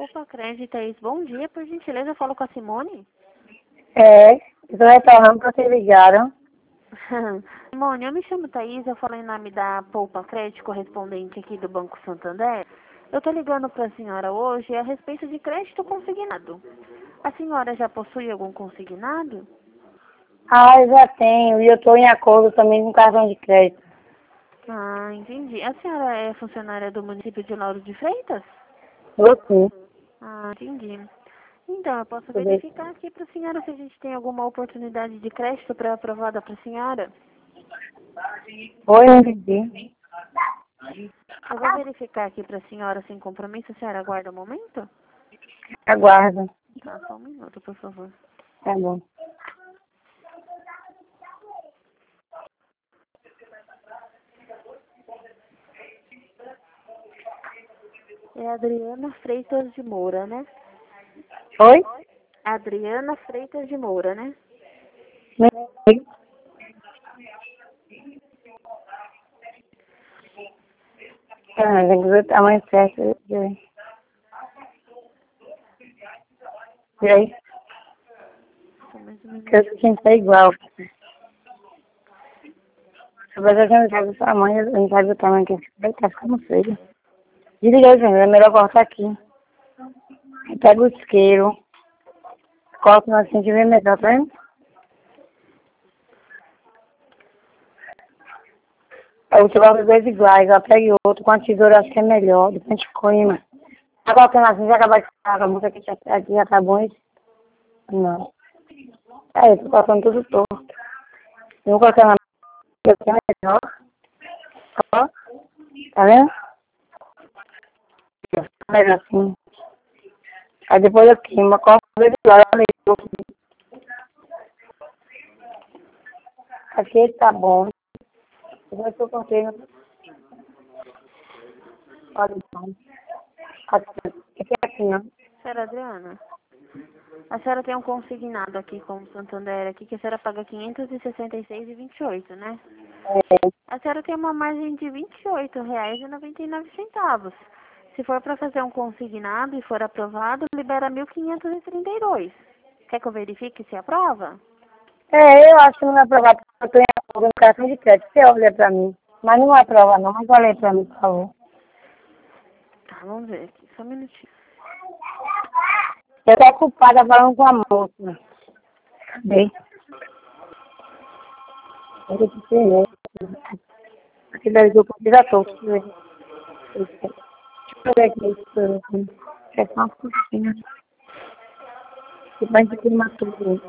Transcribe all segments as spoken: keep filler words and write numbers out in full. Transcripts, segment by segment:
Poupa Crédito, Thaís. Bom dia, por gentileza, eu falo com a Simone. É, estou retornando para vocês ligaram. Simone, eu me chamo Thaís, eu falo em nome da Poupa Crédito, correspondente aqui do Banco Santander. Eu estou ligando para a senhora hoje a respeito de crédito consignado. A senhora já possui algum consignado? Ah, eu já tenho, e eu estou em acordo também com cartão de crédito. Ah, entendi. A senhora é funcionária do município de Lauro de Freitas? Eu sim. Ah, entendi. Então, eu posso Deixa eu ver. verificar aqui para a senhora se a gente tem alguma oportunidade de crédito pré-aprovada para a senhora. Oi, não entendi. Eu vou verificar aqui para a senhora sem compromisso. A senhora aguarda um momento? Aguardo. Tá, só um minuto, por favor. Tá bom. É a Adriana Freitas de Moura, né? Oi? Adriana Freitas de Moura, né? Não entendi. Ah, tem que ver o tamanho certo. E aí? E aí? Só mais um Porque minuto. eu tinha que ser igual. Se você não sabe o tamanho, não sabe o tamanho que vai tá ficando feio. Desliga aí, gente, é melhor cortar aqui. Aí pega o isqueiro, corta assim que vem melhor, tá vendo? Aí você coloca dois iguais, ó, pega outro, com a tesoura acho que é melhor, depois a gente coima. Tá colocando assim, já acabou de ficar, a música aqui já, aqui já tá bom, isso? Não. Aí, eu tô colocando tudo torto. Eu vou colocar na música aqui é melhor. Ó, tá vendo? Melhor assim. Aí depois eu queimo, coloco dois iguais, olha aí. Acho que esse tá bom. Depois que eu cortei, no... olha então. Aqui, aqui é assim, ó. Senhora Adriana, a senhora tem um consignado aqui com o Santander aqui que a senhora paga quinhentos e sessenta e seis reais e vinte e oito, né? É, A senhora tem uma margem de vinte e oito reais e noventa e nove centavos. Se for para fazer um consignado e for aprovado, libera mil quinhentos e trinta e dois. Quer que eu verifique se aprova? é, eu acho que não vai aprovar, porque eu tô em acordo no cartão de crédito. Você olha pra mim. Mas não vai aprovar não, mas olha aí pra mim, por favor. Tá, vamos ver aqui, só um minutinho. Eu tô ocupada falando com a moça. Cadê? Eu tô te entendendo. Aqui daí eu comprei já tô. Deixa eu ver. Deixa eu ver aqui. Deixa eu ver aqui. É só uma coisinha. Depois a gente filma tudo.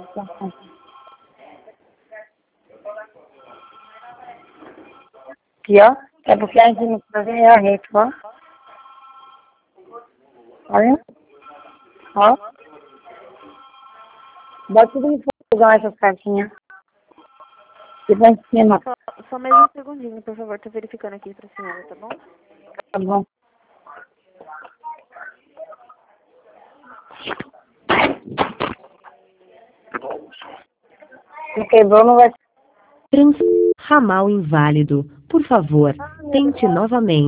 Aqui, ó. É porque a gente não pode ver a rede, ó. Olha. Ó. Bota tudo em fogão essas caixinhas. Depois a gente filma. Só, só mais um segundinho, por favor, tô verificando aqui pra senhora, tá bom? Tá bom. Se quebrou, não vai. Trans ramal inválido. Por favor, tente novamente.